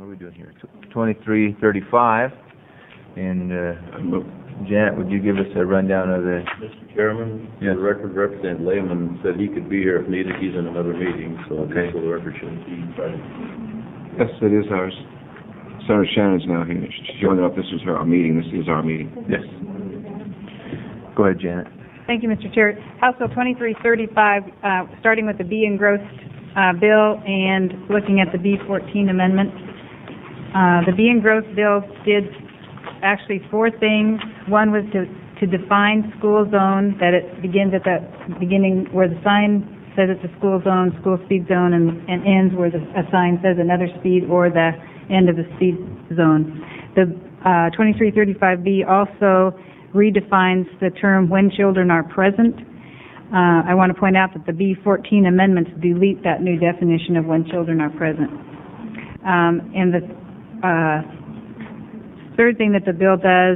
What are we doing here? 2335. And Janet, would you give us a rundown of the... Mr. Chairman, Yes. the record representative Lehman said he could be here if needed. He's in another meeting, so Okay. the record shouldn't be present. Yes, it is ours. Senator Shannon's now here. She joined up. This is our meeting. This is our meeting. Yes. Go ahead, Janet. Thank you, Mr. Chair. House Bill 2335, starting with the B engrossed bill and looking at the B14 amendment. The B engrossed bill did actually four things. One was to define school zone, that it begins at the beginning where the sign says it's a school zone, school speed zone, and ends where a sign says another speed or the end of the speed zone. The 2335B also redefines the term when children are present. I want to point out that the B14 amendments delete that new definition of when children are present. And the third thing that the bill does,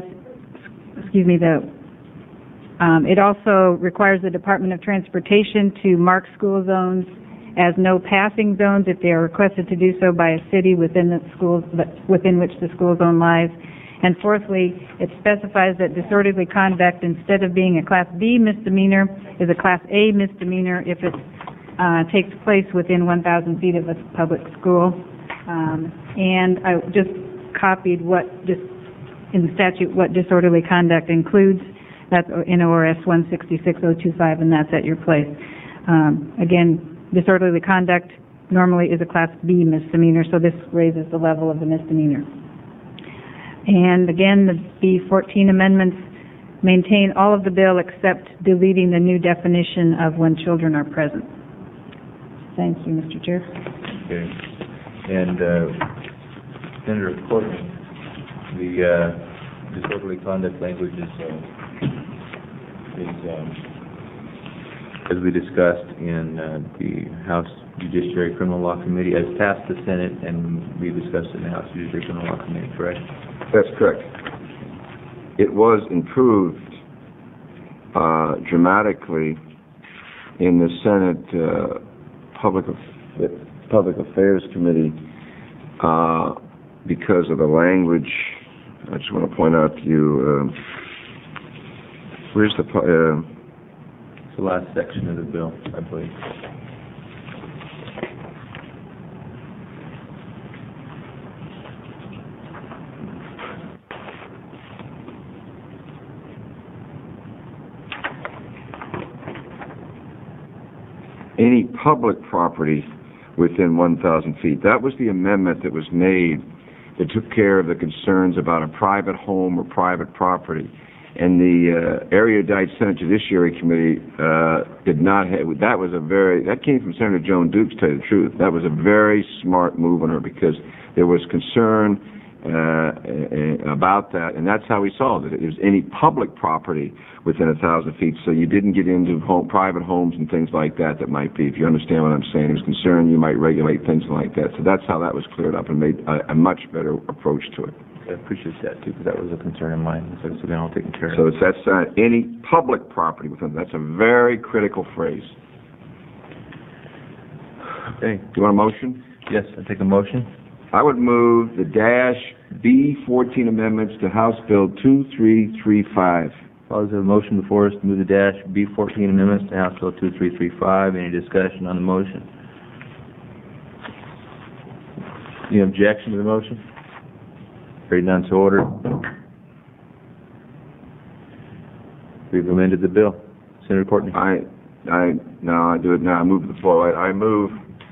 it also requires the Department of Transportation to mark school zones as no passing zones if they are requested to do so by a city within the schools within which the school zone lies. And fourthly, it specifies that disorderly conduct, instead of being a Class B misdemeanor, is a Class A misdemeanor if it takes place within 1,000 feet of a public school. And I just copied in the statute what disorderly conduct includes. That's in ORS 166025, and that's at your place. Again, disorderly conduct normally is a Class B misdemeanor, so this raises the level of the misdemeanor. And again, the B14 amendments maintain all of the bill except deleting the new definition of when children are present. Thank you, Mr. Chair. Okay. And Senator Courtney, the disorderly conduct language is as we discussed in the House Judiciary Criminal Law Committee, has passed the Senate, and we discussed it in the House Judiciary Criminal Law Committee, correct? That's correct. It was improved dramatically in the Senate Public Affairs Committee because of the language. I just want to point out to you, where's the... It's the last section of the bill, I believe. Any public property within 1,000 feet. That was the amendment that was made that took care of the concerns about a private home or private property. And the erudite Senate Judiciary Committee did not have, that came from Senator Joan Dukes, to tell you the truth. That was a very smart move on her because there was concern about that, and that's how we solved it. It was any public property within 1,000 feet, so you didn't get into private homes and things like that might be, if you understand what I'm saying. There was concern you might regulate things like that. So that's how that was cleared up and made a much better approach to it. I appreciate that, too, because that was a concern of mine. So it's been all taken care of. So that's any public property within, that's a very critical phrase. Okay. Do you want a motion? Yes, I take a motion. I would move the B14 amendments to House Bill 2335. There's a motion before us to move the B14 amendments to House Bill 2335. Any discussion on the motion? Any objection to the motion? Hearing none, so ordered. We've amended the bill. Senator Courtney. I do it now. I move the floor. I move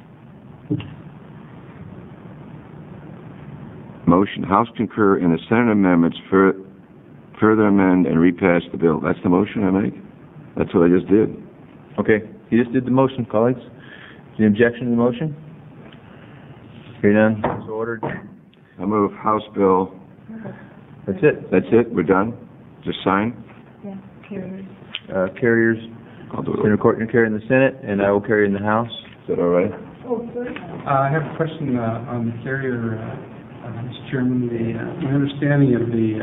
motion. House concur in the Senate amendments further amend and repass the bill. That's the motion I make. That's what I just did. Okay. You just did the motion, colleagues. Any objection to the motion? Hearing none, so ordered. I move House Bill. That's it. That's it? We're done? Just sign? Yeah, carriers. Carriers. I'll do it. Senator Courtney will carry in the Senate, and I will carry in the House. Is that all right? I have a question on the carrier, Mr. Chairman. My understanding of the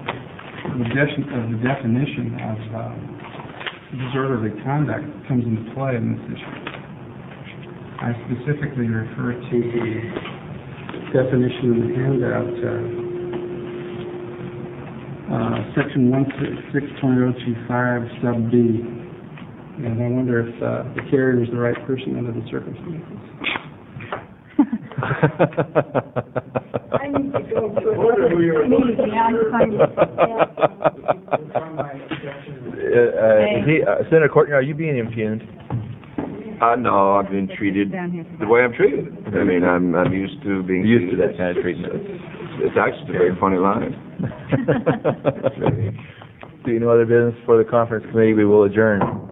definition of disorderly conduct comes into play in this issue. I specifically refer to the definition in the handout, section 166.025 sub B. And I wonder if the carrier is the right person under the circumstances. I need to go to another meeting. Senator Courtney, are you being impugned? No, I've been treated Down here. the way I'm treated. I mean, I'm used to being Used to treated. that kind of treatment. It's actually a very funny line. Seeing no other business for the conference committee, we will adjourn.